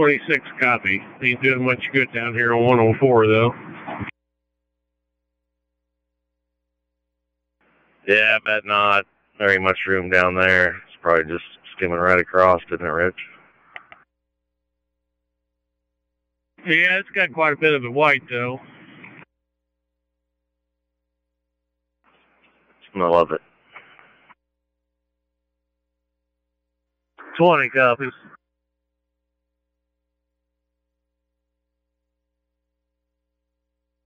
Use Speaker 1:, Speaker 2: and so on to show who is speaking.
Speaker 1: 26 copy. Ain't doing much good down here on 104, though.
Speaker 2: Yeah, I bet not very much room down there. It's probably just skimming right across, isn't it, Rich?
Speaker 1: Yeah, it's got quite a bit of the white, though.
Speaker 2: I love it.
Speaker 1: 20 copies.